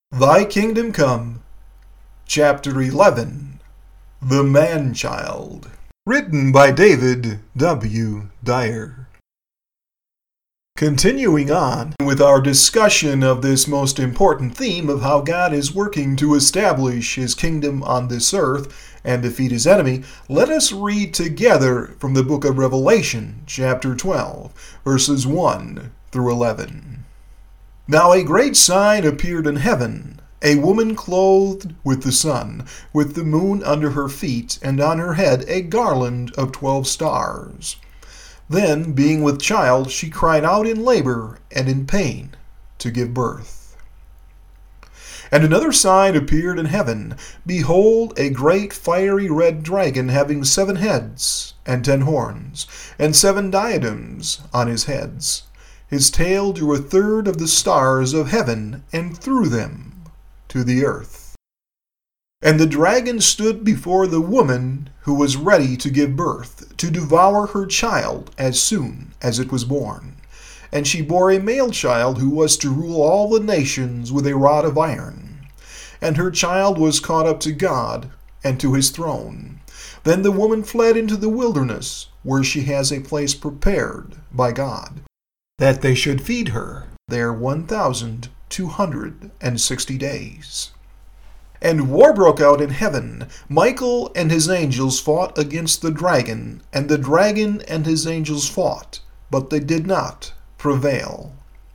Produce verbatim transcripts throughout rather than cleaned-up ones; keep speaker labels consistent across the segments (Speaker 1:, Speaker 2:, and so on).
Speaker 1: Thy Kingdom Come, Chapter eleven, The Man-Child, written by David W. Dyer. Continuing on with our discussion of this most important theme of how God is working to establish his kingdom on this earth and defeat his enemy, let us read together from the book of Revelation, chapter twelve, verses one through eleven. Now a great sign appeared in heaven, a woman clothed with the sun, with the moon under her feet, and on her head a garland of twelve stars. Then, being with child, she cried out in labor and in pain to give birth. And another sign appeared in heaven. Behold, a great fiery red dragon, having seven heads and ten horns, and seven diadems on his heads. His tail drew a third of the stars of heaven, and threw them to the earth. And the dragon stood before the woman who was ready to give birth, to devour her child as soon as it was born. And she bore a male child who was to rule all the nations with a rod of iron. And her child was caught up to God and to his throne. Then the woman fled into the wilderness, where she has a place prepared by God, that they should feed her there one thousand two hundred sixty days. And war broke out in heaven. Michael and his angels fought against the dragon, and the dragon and his angels fought, but they did not prevail.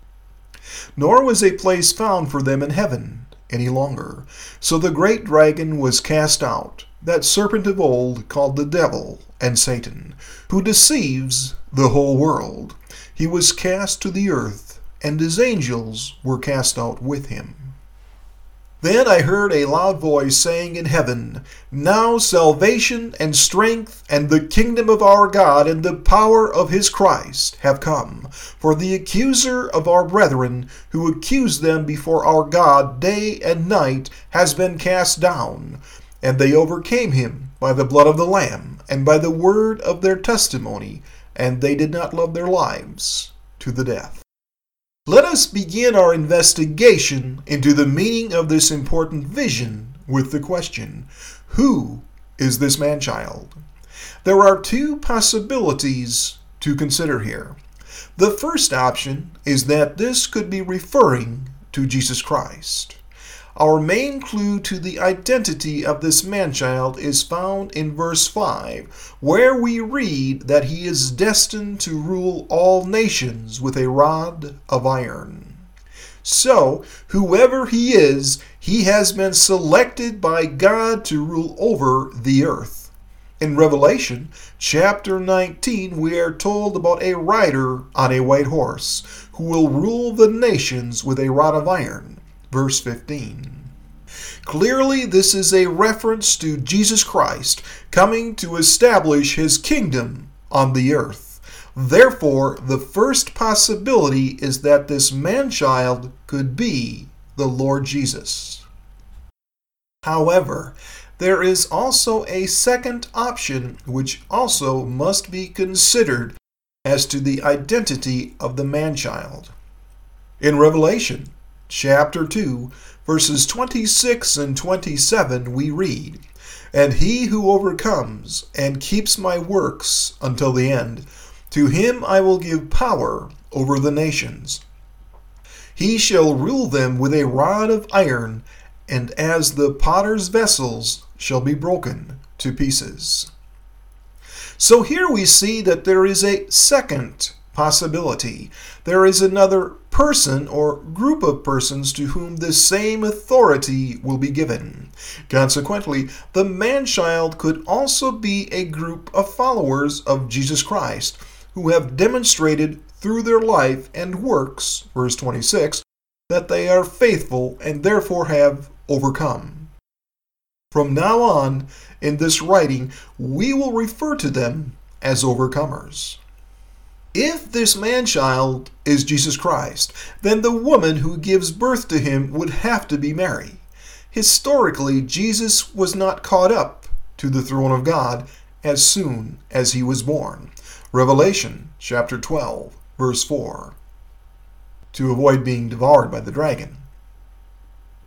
Speaker 1: Nor was a place found for them in heaven any longer. So the great dragon was cast out, that serpent of old called the devil and Satan, who deceives the whole world. He was cast to the earth, and his angels were cast out with him. Then I heard a loud voice saying in heaven, Now salvation and strength and the kingdom of our God and the power of his Christ have come. For the accuser of our brethren, who accused them before our God day and night, has been cast down. And they overcame him by the blood of the Lamb and by the word of their testimony, and they did not love their lives to the death. Let us begin our investigation into the meaning of this important vision with the question, who is this man-child? There are two possibilities to consider here. The first option is that this could be referring to Jesus Christ. Our main clue to the identity of this man-child is found in verse five, where we read that he is destined to rule all nations with a rod of iron. So, whoever he is, he has been selected by God to rule over the earth. In Revelation chapter nineteen, we are told about a rider on a white horse, who will rule the nations with a rod of iron. Verse fifteen. Clearly, this is a reference to Jesus Christ coming to establish his kingdom on the earth. Therefore, the first possibility is that this man-child could be the Lord Jesus. However, there is also a second option which also must be considered as to the identity of the man-child. In Revelation chapter two, verses twenty-six and twenty-seven, we read, And he who overcomes and keeps my works until the end, to him I will give power over the nations. He shall rule them with a rod of iron, and as the potter's vessels shall be broken to pieces. So here we see that there is a second possibility. There is another person or group of persons to whom the same authority will be given. Consequently, the man-child could also be a group of followers of Jesus Christ who have demonstrated through their life and works, verse twenty-six, that they are faithful and therefore have overcome. From now on, in this writing, we will refer to them as overcomers. If this man-child is Jesus Christ, then the woman who gives birth to him would have to be Mary. Historically, Jesus was not caught up to the throne of God as soon as he was born. Revelation chapter twelve, verse four. To avoid being devoured by the dragon.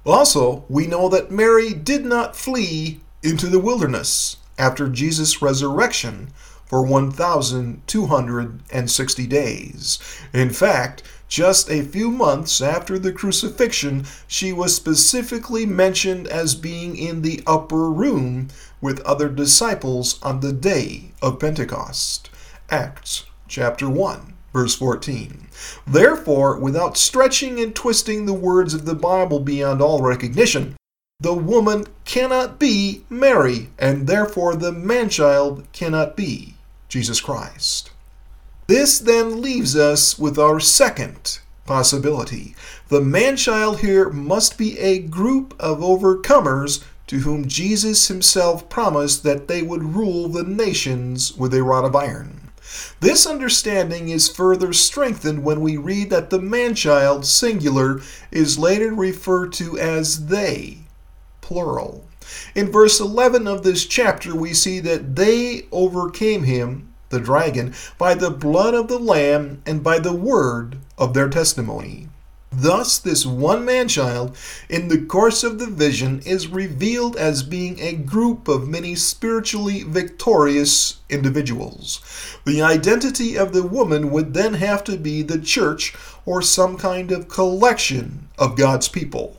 Speaker 1: Also, we know that Mary did not flee into the wilderness after Jesus' resurrection for one thousand two hundred sixty days. In fact, just a few months after the crucifixion, she was specifically mentioned as being in the upper room with other disciples on the day of Pentecost. Acts chapter one. Verse fourteen. Therefore, without stretching and twisting the words of the Bible beyond all recognition, the woman cannot be Mary, and therefore the man-child cannot be Jesus Christ. This then leaves us with our second possibility. The man-child here must be a group of overcomers to whom Jesus himself promised that they would rule the nations with a rod of iron. This understanding is further strengthened when we read that the man-child, singular, is later referred to as they, plural. In verse eleven of this chapter, we see that they overcame him, the dragon, by the blood of the Lamb and by the word of their testimony. Thus, this one man-child, in the course of the vision, is revealed as being a group of many spiritually victorious individuals. The identity of the woman would then have to be the church or some kind of collection of God's people.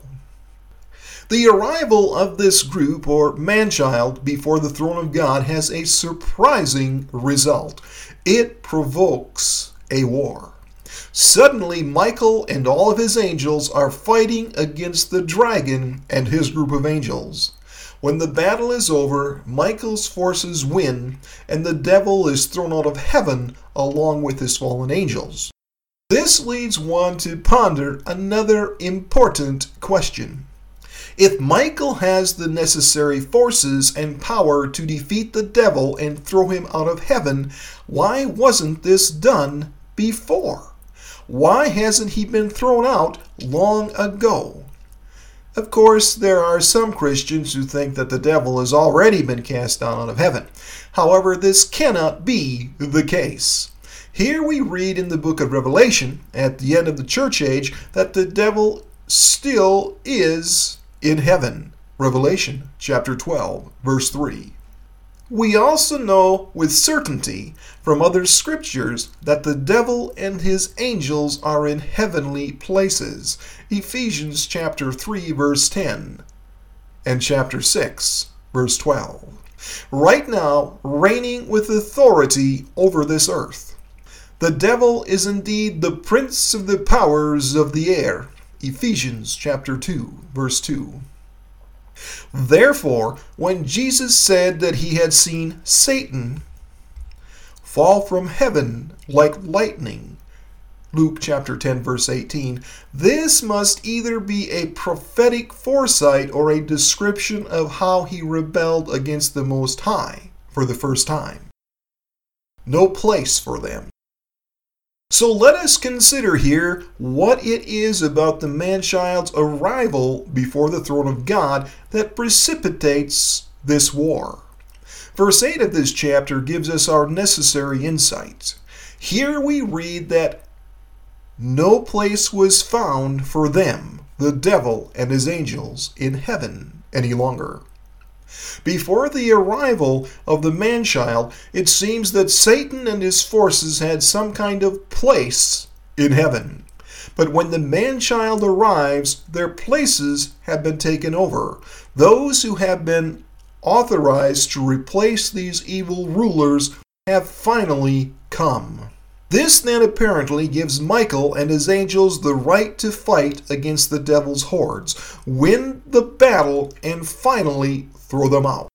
Speaker 1: The arrival of this group or man-child before the throne of God has a surprising result. It provokes a war. Suddenly, Michael and all of his angels are fighting against the dragon and his group of angels. When the battle is over, Michael's forces win, and the devil is thrown out of heaven along with his fallen angels. This leads one to ponder another important question. If Michael has the necessary forces and power to defeat the devil and throw him out of heaven, why wasn't this done before? Why hasn't he been thrown out long ago? Of course, there are some Christians who think that the devil has already been cast down out of heaven. However, this cannot be the case. Here we read in the book of Revelation, at the end of the church age, that the devil still is in heaven. Revelation chapter twelve, verse three. We also know with certainty from other scriptures that the devil and his angels are in heavenly places. Ephesians chapter three, verse ten, and chapter six, verse twelve. Right now, reigning with authority over this earth. The devil is indeed the prince of the powers of the air. Ephesians chapter two, verse two. Therefore, when Jesus said that he had seen Satan fall from heaven like lightning, Luke chapter ten, verse eighteen, this must either be a prophetic foresight or a description of how he rebelled against the Most High for the first time. No place for them. So let us consider here what it is about the man-child's arrival before the throne of God that precipitates this war. Verse eight of this chapter gives us our necessary insight. Here we read that no place was found for them, the devil and his angels, in heaven any longer. Before the arrival of the man-child, it seems that Satan and his forces had some kind of place in heaven. But when the man-child arrives, their places have been taken over. Those who have been authorized to replace these evil rulers have finally come. This then apparently gives Michael and his angels the right to fight against the devil's hordes, win the battle, and finally throw them out.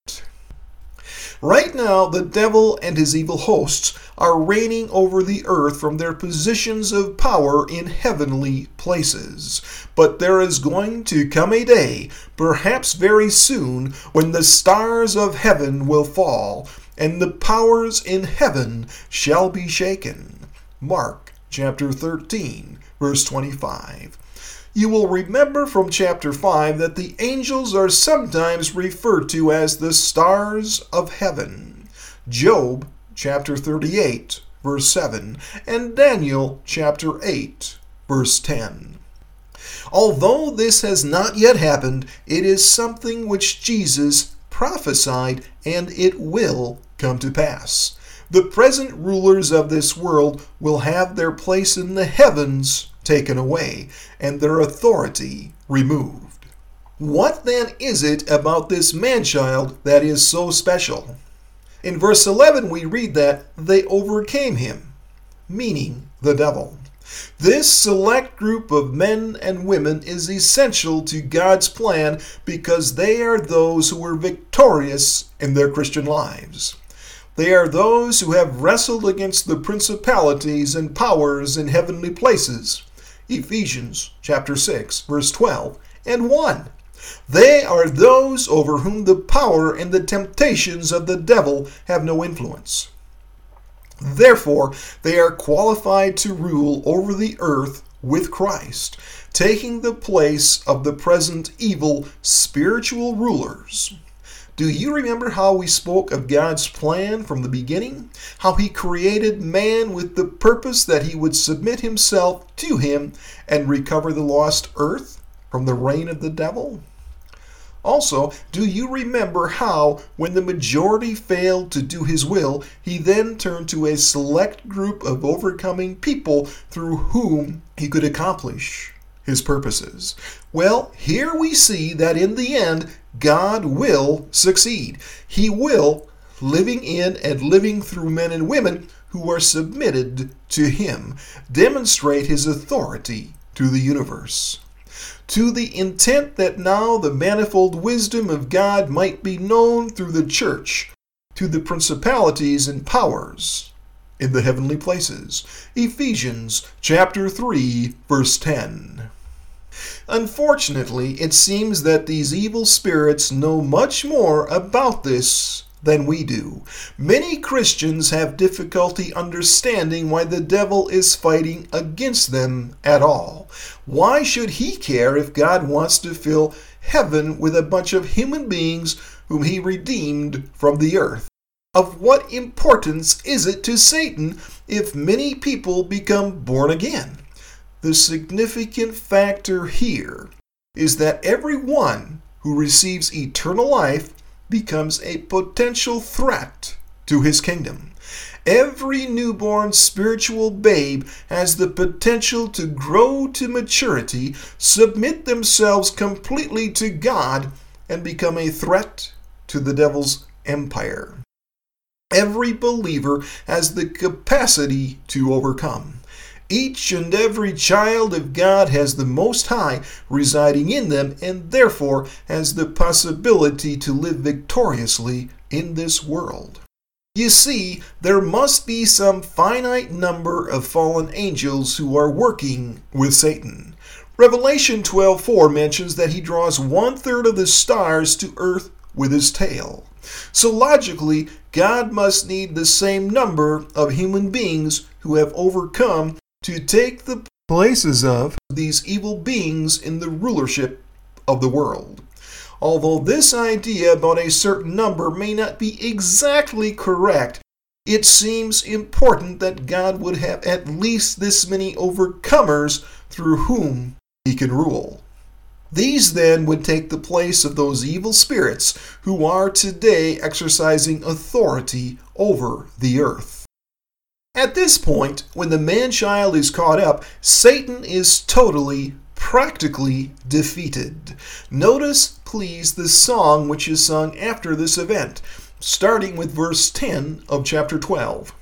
Speaker 1: Right now, the devil and his evil hosts are reigning over the earth from their positions of power in heavenly places. But there is going to come a day, perhaps very soon, when the stars of heaven will fall, and the powers in heaven shall be shaken. Mark chapter thirteen, verse twenty-five. You will remember from chapter five that the angels are sometimes referred to as the stars of heaven. Job chapter thirty-eight, verse seven, and Daniel chapter eight, verse ten. Although this has not yet happened, it is something which Jesus prophesied, and it will come to pass. The present rulers of this world will have their place in the heavens taken away, and their authority removed. What then is it about this man-child that is so special? In verse eleven we read that they overcame him, meaning the devil. This select group of men and women is essential to God's plan because they are those who were victorious in their Christian lives. They are those who have wrestled against the principalities and powers in heavenly places. Ephesians chapter six, verse twelve, and one. They are those over whom the power and the temptations of the devil have no influence. Therefore, they are qualified to rule over the earth with Christ, taking the place of the present evil spiritual rulers. Do you remember how we spoke of God's plan from the beginning? How he created man with the purpose that he would submit himself to him and recover the lost earth from the reign of the devil? Also, do you remember how, when the majority failed to do his will, he then turned to a select group of overcoming people through whom he could accomplish his purposes? Well, here we see that in the end, God will succeed. He will, living in and living through men and women who are submitted to him, demonstrate his authority to the universe, to the intent that now the manifold wisdom of God might be known through the church, to the principalities and powers in the heavenly places. Ephesians chapter three, verse ten. Unfortunately, it seems that these evil spirits know much more about this than we do. Many Christians have difficulty understanding why the devil is fighting against them at all. Why should he care if God wants to fill heaven with a bunch of human beings whom he redeemed from the earth? Of what importance is it to Satan if many people become born again? The significant factor here is that everyone who receives eternal life becomes a potential threat to his kingdom. Every newborn spiritual babe has the potential to grow to maturity, submit themselves completely to God, and become a threat to the devil's empire. Every believer has the capacity to overcome. Each and every child of God has the Most High residing in them and therefore has the possibility to live victoriously in this world. You see, there must be some finite number of fallen angels who are working with Satan. Revelation twelve four mentions that he draws one-third of the stars to earth with his tail. So logically, God must need the same number of human beings who have overcome to take the places of these evil beings in the rulership of the world. Although this idea about a certain number may not be exactly correct, it seems important that God would have at least this many overcomers through whom he can rule. These then would take the place of those evil spirits who are today exercising authority over the earth. At this point, when the man-child is caught up, Satan is totally, practically defeated. Notice, please, the song which is sung after this event, starting with verse ten of chapter twelve.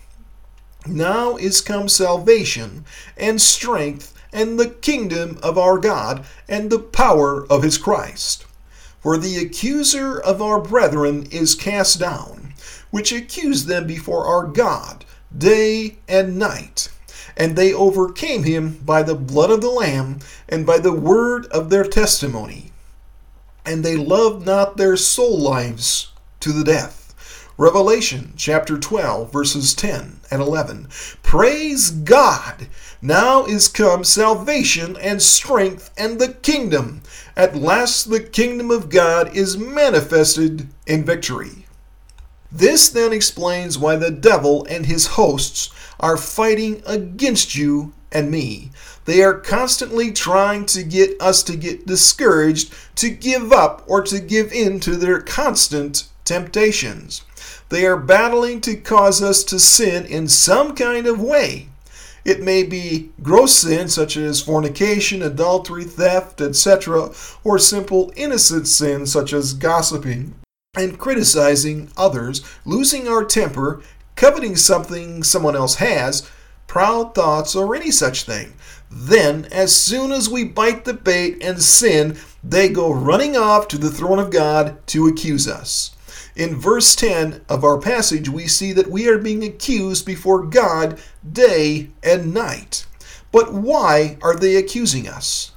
Speaker 1: Now is come salvation and strength and the kingdom of our God and the power of his Christ. For the accuser of our brethren is cast down, which accused them before our God day and night. And they overcame him by the blood of the Lamb and by the word of their testimony. And they loved not their soul lives to the death. Revelation chapter twelve, verses ten and eleven. Praise God! Now is come salvation and strength and the kingdom. At last the kingdom of God is manifested in victory. This then explains why the devil and his hosts are fighting against you and me. They are constantly trying to get us to get discouraged, to give up, or to give in to their constant temptations. They are battling to cause us to sin in some kind of way. It may be gross sin such as fornication, adultery, theft, et cetera, or simple innocent sin such as gossiping and criticizing others, losing our temper, coveting something someone else has, proud thoughts, or any such thing. Then, as soon as we bite the bait and sin, they go running off to the throne of God to accuse us. In verse ten of our passage, we see that we are being accused before God day and night. But why are they accusing us?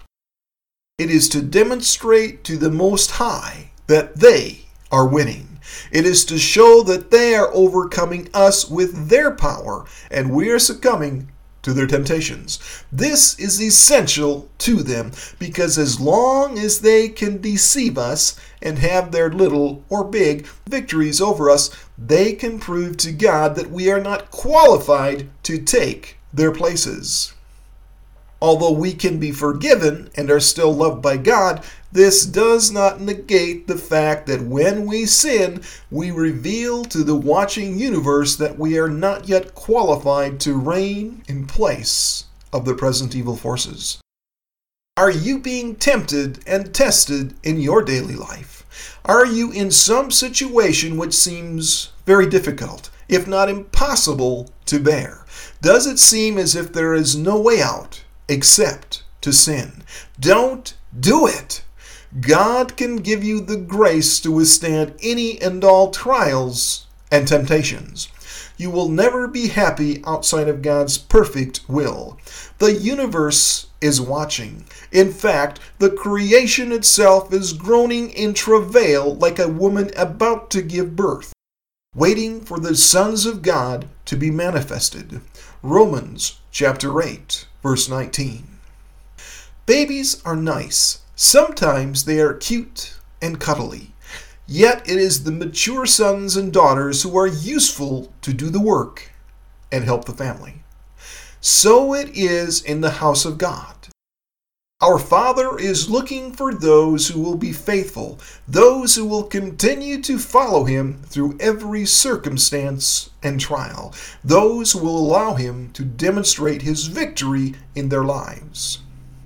Speaker 1: It is to demonstrate to the Most High that they are winning. It is to show that they are overcoming us with their power, and we are succumbing to their temptations. This is essential to them, because as long as they can deceive us and have their little or big victories over us, they can prove to God that we are not qualified to take their places. Although we can be forgiven and are still loved by God, this does not negate the fact that when we sin, we reveal to the watching universe that we are not yet qualified to reign in place of the present evil forces. Are you being tempted and tested in your daily life? Are you in some situation which seems very difficult, if not impossible, to bear? Does it seem as if there is no way out except to sin? Don't do it. God can give you the grace to withstand any and all trials and temptations. You will never be happy outside of God's perfect will. The universe is watching. In fact, the creation itself is groaning in travail like a woman about to give birth, waiting for the sons of God to be manifested. Romans chapter eight, verse nineteen. Babies are nice. Sometimes they are cute and cuddly. Yet it is the mature sons and daughters who are useful to do the work and help the family. So it is in the house of God. Our Father is looking for those who will be faithful, those who will continue to follow Him through every circumstance and trial, those who will allow Him to demonstrate His victory in their lives.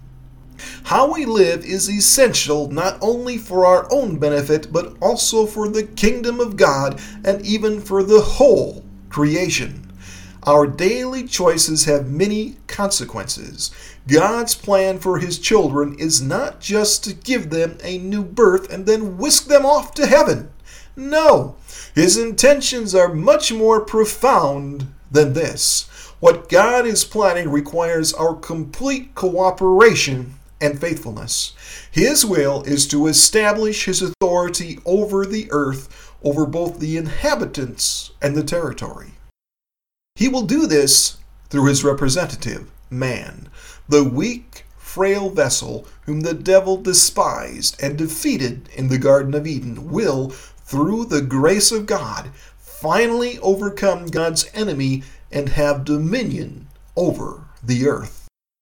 Speaker 1: How we live is essential not only for our own benefit, but also for the kingdom of God and even for the whole creation. Our daily choices have many consequences. God's plan for His children is not just to give them a new birth and then whisk them off to heaven. No, His intentions are much more profound than this. What God is planning requires our complete cooperation and faithfulness. His will is to establish His authority over the earth, over both the inhabitants and the territory. He will do this through His representative, man, the weak, frail vessel whom the devil despised and defeated in the Garden of Eden, will, through the grace of God, finally overcome God's enemy and have dominion over the earth.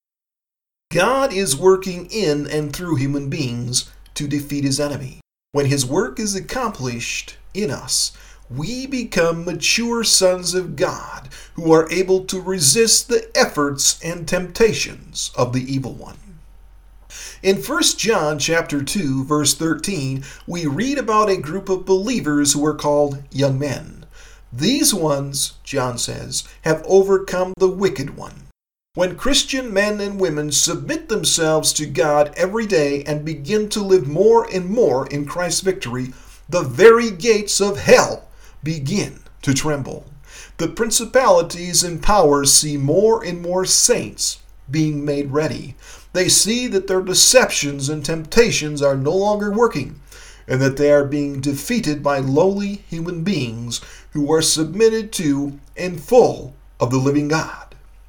Speaker 1: God is working in and through human beings to defeat His enemy. When His work is accomplished in us, we become mature sons of God who are able to resist the efforts and temptations of the evil one. In First John chapter two, verse thirteen, we read about a group of believers who are called young men. These ones, John says, have overcome the wicked one. When Christian men and women submit themselves to God every day and begin to live more and more in Christ's victory, the very gates of hell begin to tremble. The principalities and powers see more and more saints being made ready. They see that their deceptions and temptations are no longer working, and that they are being defeated by lowly human beings who are submitted to and full of the living God.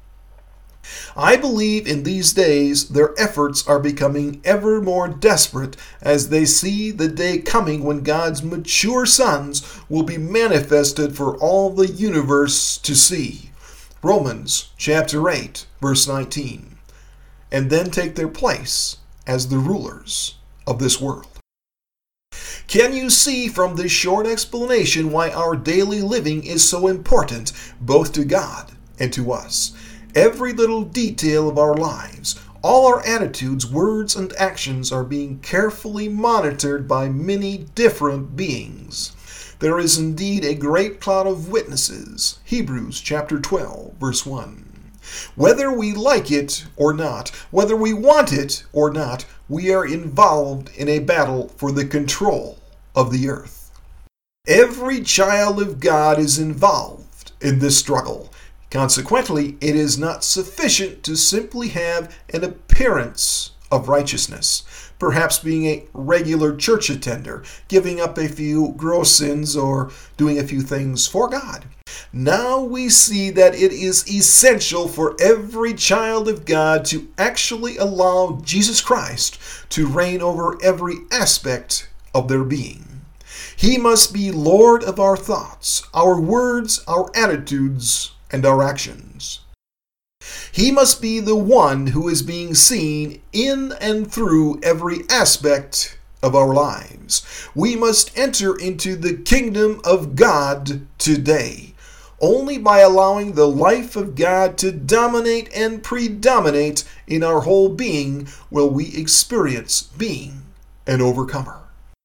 Speaker 1: I believe in these days their efforts are becoming ever more desperate as they see the day coming when God's mature sons will be manifested for all the universe to see. Romans chapter eight, verse nineteen, and then take their place as the rulers of this world. Can you see from this short explanation why our daily living is so important both to God and to us? Every little detail of our lives, all our attitudes, words, and actions are being carefully monitored by many different beings. There is indeed a great cloud of witnesses. Hebrews chapter twelve, verse one. Whether we like it or not, whether we want it or not, we are involved in a battle for the control of the earth. Every child of God is involved in this struggle. Consequently, it is not sufficient to simply have an appearance of righteousness, perhaps being a regular church attender, giving up a few gross sins, or doing a few things for God. Now we see that it is essential for every child of God to actually allow Jesus Christ to reign over every aspect of their being. He must be Lord of our thoughts, our words, our attitudes, and our actions. He must be the one who is being seen in and through every aspect of our lives. We must enter into the kingdom of God today. Only by allowing the life of God to dominate and predominate in our whole being will we experience being an overcomer.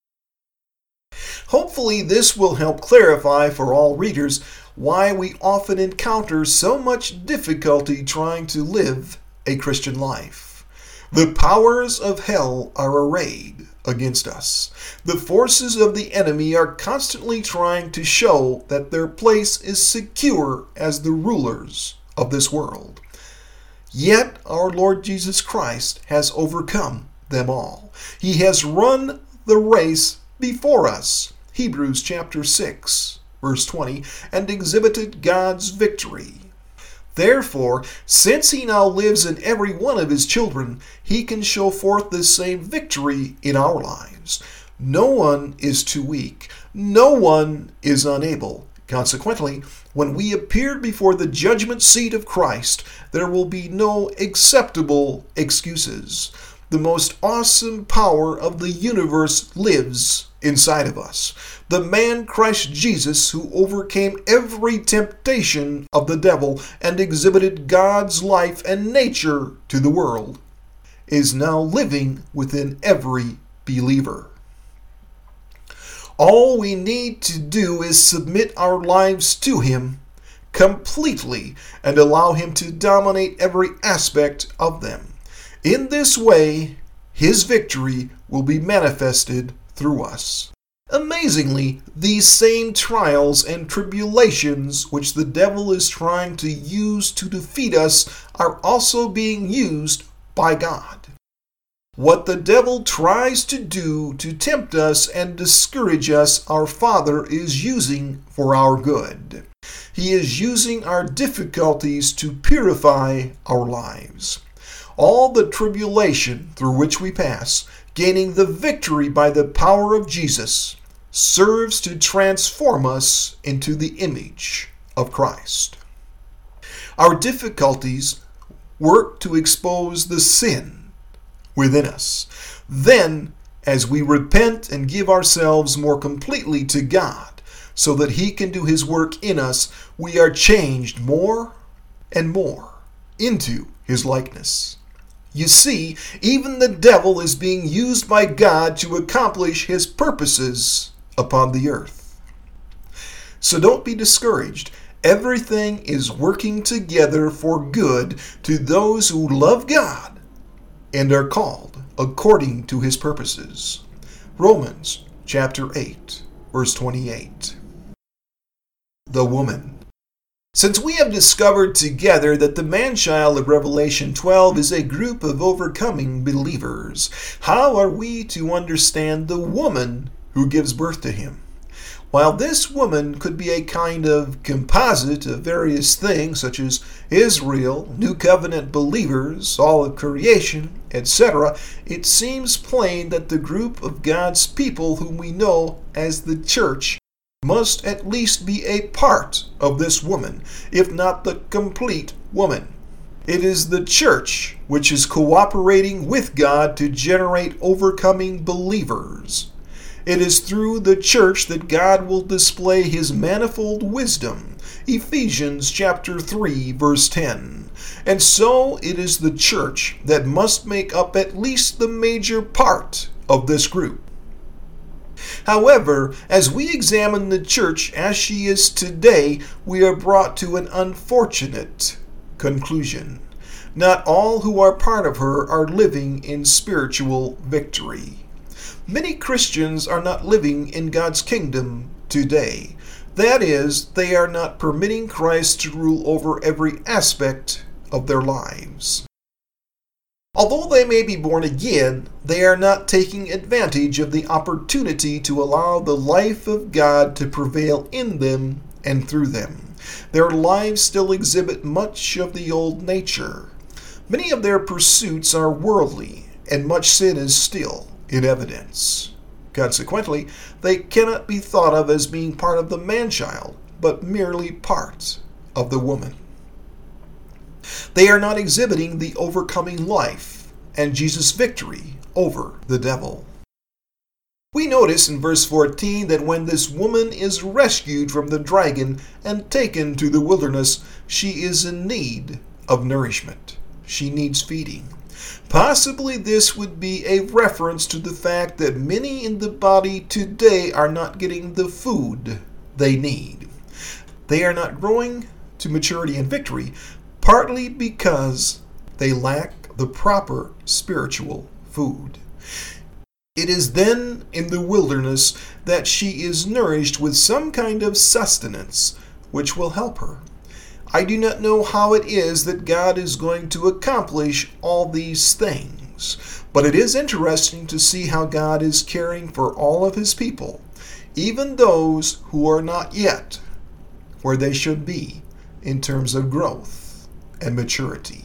Speaker 1: Hopefully this will help clarify for all readers why we often encounter so much difficulty trying to live a Christian life. The powers of hell are arrayed against us. The forces of the enemy are constantly trying to show that their place is secure as the rulers of this world. Yet our Lord Jesus Christ has overcome them all. He has run the race before us, Hebrews chapter six, verse twenty, and exhibited God's victory. Therefore, since he now lives in every one of his children, he can show forth the same victory in our lives. No one is too weak. No one is unable. Consequently, when we appear before the judgment seat of Christ, there will be no acceptable excuses. The most awesome power of the universe lives inside of us. The man Christ Jesus, who overcame every temptation of the devil and exhibited God's life and nature to the world, is now living within every believer. All we need to do is submit our lives to him completely and allow him to dominate every aspect of them. In this way, his victory will be manifested through us. Amazingly, these same trials and tribulations which the devil is trying to use to defeat us are also being used by God. What the devil tries to do to tempt us and discourage us, our Father is using for our good. He is using our difficulties to purify our lives. All the tribulation through which we pass, gaining the victory by the power of Jesus, serves to transform us into the image of Christ. Our difficulties work to expose the sin within us. Then, as we repent and give ourselves more completely to God, so that he can do his work in us, we are changed more and more into his likeness. You see, even the devil is being used by God to accomplish his purposes upon the earth. So don't be discouraged. Everything is working together for good to those who love God and are called according to his purposes. Romans chapter eight, verse twenty-eight. The woman. Since we have discovered together that the man-child of Revelation twelve is a group of overcoming believers, how are we to understand the woman who gives birth to him? While this woman could be a kind of composite of various things such as Israel, New Covenant believers, all of creation, et cetera, it seems plain that the group of God's people whom we know as the church must at least be a part of this woman, if not the complete woman. It is the church which is cooperating with God to generate overcoming believers. It is through the church that God will display his manifold wisdom. Ephesians chapter three, verse ten. And so it is the church that must make up at least the major part of this group. However, as we examine the church as she is today, we are brought to an unfortunate conclusion. Not all who are part of her are living in spiritual victory. Many Christians are not living in God's kingdom today. That is, they are not permitting Christ to rule over every aspect of their lives. Although they may be born again, they are not taking advantage of the opportunity to allow the life of God to prevail in them and through them. Their lives still exhibit much of the old nature. Many of their pursuits are worldly, and much sin is still in evidence. Consequently, they cannot be thought of as being part of the man-child, but merely part of the woman. They are not exhibiting the overcoming life and Jesus' victory over the devil. We notice in verse fourteen that when this woman is rescued from the dragon and taken to the wilderness, she is in need of nourishment. She needs feeding. Possibly this would be a reference to the fact that many in the body today are not getting the food they need. They are not growing to maturity and victory, partly because they lack the proper spiritual food. It is then in the wilderness that she is nourished with some kind of sustenance which will help her. I do not know how it is that God is going to accomplish all these things, but it is interesting to see how God is caring for all of his people, even those who are not yet where they should be in terms of growth and maturity.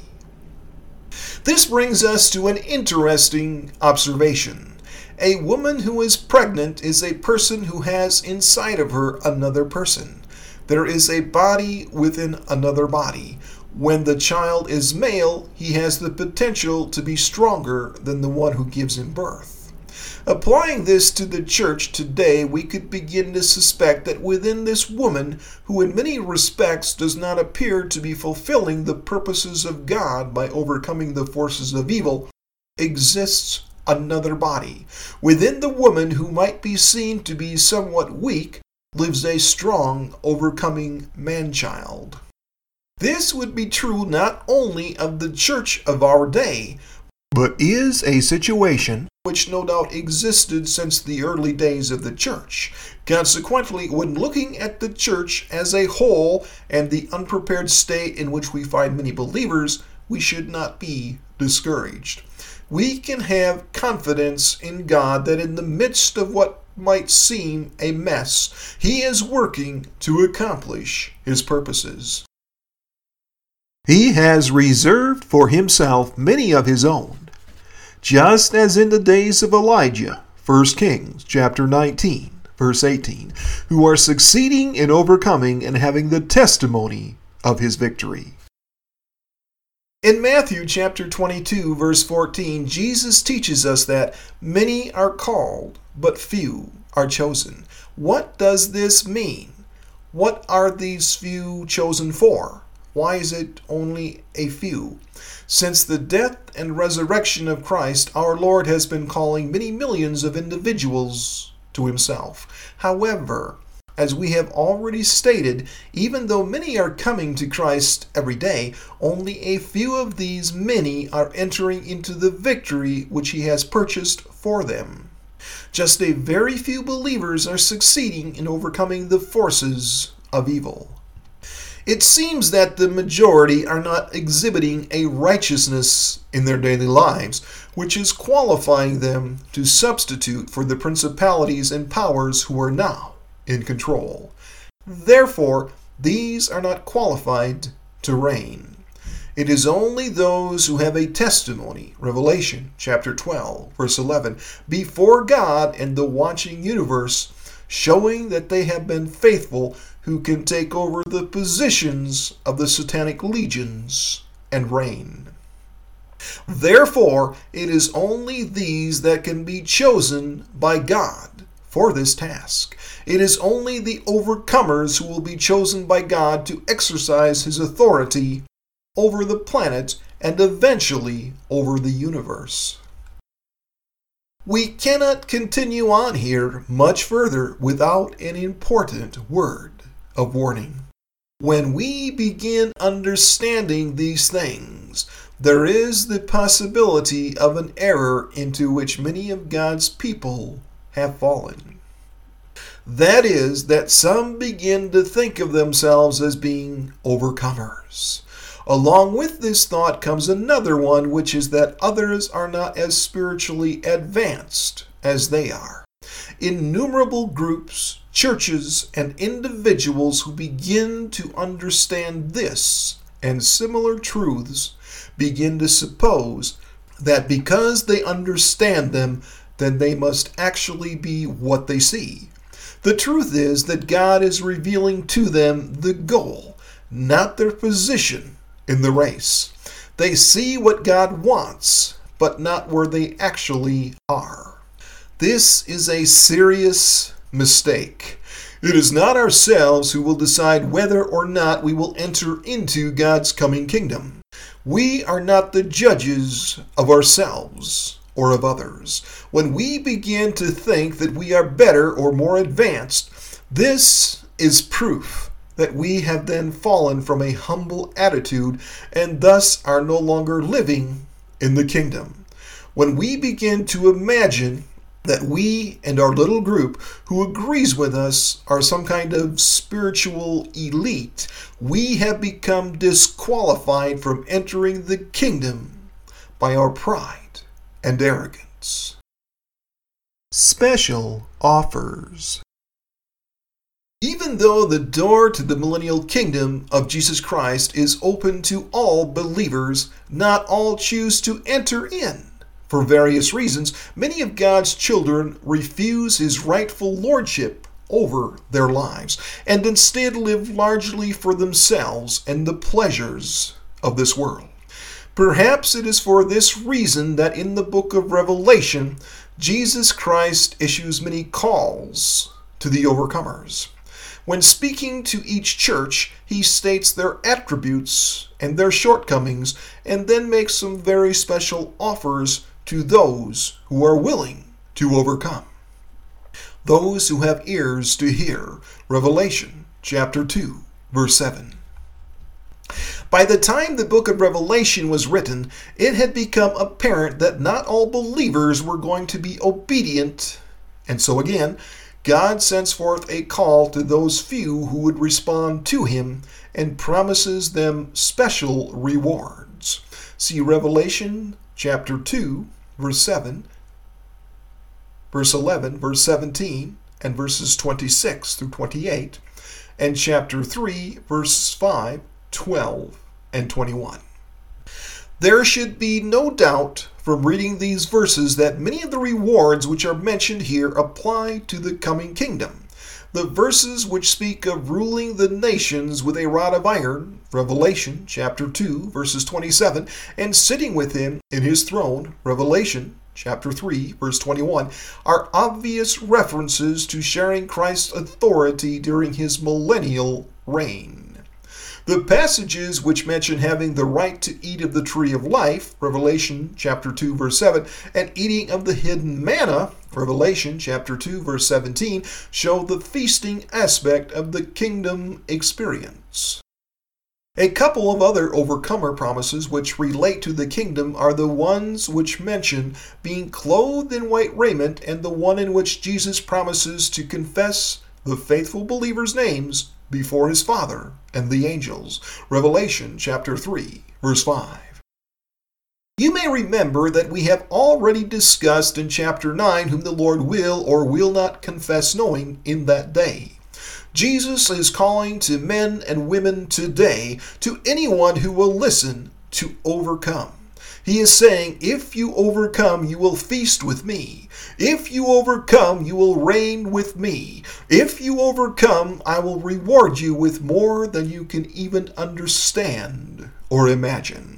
Speaker 1: This brings us to an interesting observation. A woman who is pregnant is a person who has inside of her another person. There is a body within another body. When the child is male, he has the potential to be stronger than the one who gives him birth. Applying this to the church today, we could begin to suspect that within this woman, who in many respects does not appear to be fulfilling the purposes of God by overcoming the forces of evil, exists another body. Within the woman, who might be seen to be somewhat weak, lives a strong, overcoming man-child. This would be true not only of the church of our day, but is a situation which no doubt existed since the early days of the church. Consequently, when looking at the church as a whole and the unprepared state in which we find many believers, we should not be discouraged. We can have confidence in God that in the midst of what might seem a mess, he is working to accomplish his purposes. He has reserved for himself many of his own, just as in the days of Elijah, First Kings chapter nineteen, verse eighteen, who are succeeding in overcoming and having the testimony of his victory. In Matthew chapter twenty-two, verse fourteen, Jesus teaches us that many are called, but few are chosen. What does this mean? What are these few chosen for? Why is it only a few? Since the death and resurrection of Christ, our Lord has been calling many millions of individuals to himself. However, as we have already stated, even though many are coming to Christ every day, only a few of these many are entering into the victory which he has purchased for them. Just a very few believers are succeeding in overcoming the forces of evil. It seems that the majority are not exhibiting a righteousness in their daily lives, which is qualifying them to substitute for the principalities and powers who are now in control. Therefore, these are not qualified to reign. It is only those who have a testimony, Revelation chapter twelve, verse eleven, before God and the watching universe, showing that they have been faithful who can take over the positions of the satanic legions and reign. Therefore, it is only these that can be chosen by God for this task. It is only the overcomers who will be chosen by God to exercise his authority over the planet and eventually over the universe. We cannot continue on here much further without an important word of warning. When we begin understanding these things, there is the possibility of an error into which many of God's people have fallen. That is, that some begin to think of themselves as being overcomers. Along with this thought comes another one, which is that others are not as spiritually advanced as they are. Innumerable groups, churches, and individuals who begin to understand this and similar truths begin to suppose that because they understand them, then they must actually be what they see. The truth is that God is revealing to them the goal, not their position in the race. They see what God wants, but not where they actually are. This is a serious mistake. It is not ourselves who will decide whether or not we will enter into God's coming kingdom. We are not the judges of ourselves or of others. When we begin to think that we are better or more advanced, this is proof that we have then fallen from a humble attitude and thus are no longer living in the kingdom. When we begin to imagine that we and our little group who agrees with us are some kind of spiritual elite, we have become disqualified from entering the kingdom by our pride and arrogance. Special offers. Even though the door to the millennial kingdom of Jesus Christ is open to all believers, not all choose to enter in. For various reasons, many of God's children refuse his rightful lordship over their lives and instead live largely for themselves and the pleasures of this world. Perhaps it is for this reason that in the book of Revelation, Jesus Christ issues many calls to the overcomers. When speaking to each church, he states their attributes and their shortcomings and then makes some very special offers to those who are willing to overcome. Those who have ears to hear. Revelation chapter two, verse seven. By the time the book of Revelation was written, it had become apparent that not all believers were going to be obedient, and so again, God sends forth a call to those few who would respond to him and promises them special rewards. See Revelation chapter two, verse seven, verse eleven, verse seventeen, and verses twenty-six through twenty-eight, and chapter three, verses five, twelve, and twenty-one. There should be no doubt from reading these verses that many of the rewards which are mentioned here apply to the coming kingdom. The verses which speak of ruling the nations with a rod of iron, Revelation chapter two, verses twenty-seven, and sitting with him in his throne, Revelation chapter three, verse twenty-one, are obvious references to sharing Christ's authority during his millennial reign. The passages which mention having the right to eat of the tree of life, Revelation chapter two, verse seven, and eating of the hidden manna, Revelation chapter two, verse seventeen, show the feasting aspect of the kingdom experience. A couple of other overcomer promises which relate to the kingdom are the ones which mention being clothed in white raiment and the one in which Jesus promises to confess the faithful believers' names before his Father and the angels. Revelation chapter three, verse five. You may remember that we have already discussed in chapter nine whom the Lord will or will not confess knowing in that day. Jesus is calling to men and women today, to anyone who will listen, to overcome. He is saying, if you overcome, you will feast with me. If you overcome, you will reign with me. If you overcome, I will reward you with more than you can even understand or imagine.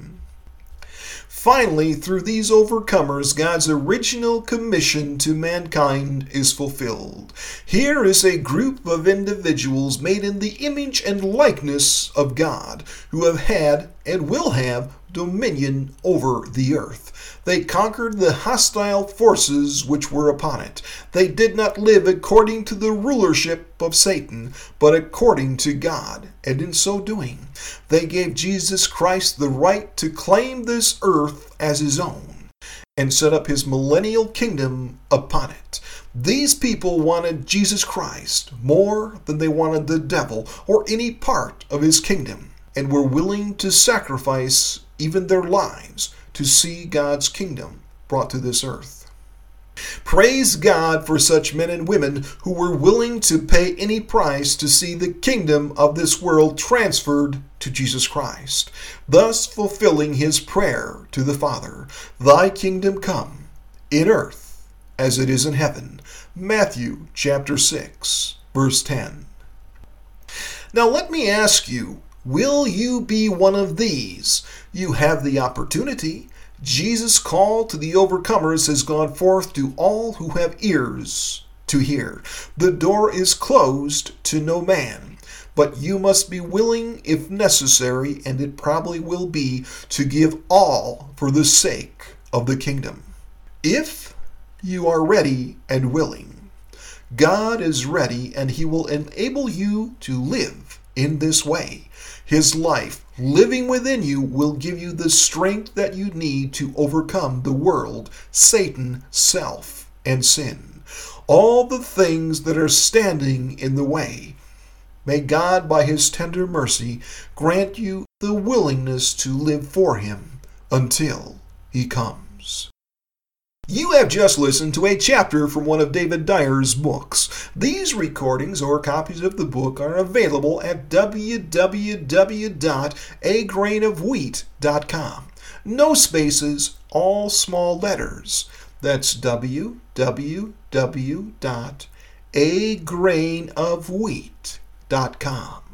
Speaker 1: Finally, through these overcomers, God's original commission to mankind is fulfilled. Here is a group of individuals made in the image and likeness of God, who have had and will have dominion over the earth. They conquered the hostile forces which were upon it. They did not live according to the rulership of Satan, but according to God, and in so doing, they gave Jesus Christ the right to claim this earth as his own, and set up his millennial kingdom upon it. These people wanted Jesus Christ more than they wanted the devil or any part of his kingdom, and were willing to sacrifice even their lives to see God's kingdom brought to this earth. Praise God for such men and women who were willing to pay any price to see the kingdom of this world transferred to Jesus Christ, thus fulfilling his prayer to the Father, "Thy kingdom come, in earth as it is in heaven." Matthew chapter six, verse ten. Now let me ask you, will you be one of these? You have the opportunity. Jesus' call to the overcomers has gone forth to all who have ears to hear. The door is closed to no man, but you must be willing, if necessary, and it probably will be, to give all for the sake of the kingdom. If you are ready and willing, God is ready, and he will enable you to live in this way. His life living within you will give you the strength that you need to overcome the world, Satan, self, and sin. All the things that are standing in the way. May God, by his tender mercy, grant you the willingness to live for him until he comes. You have just listened to a chapter from one of David Dyer's books. These recordings or copies of the book are available at w w w dot a grain of wheat dot com. No spaces, all small letters. That's w w w dot a grain of wheat dot com.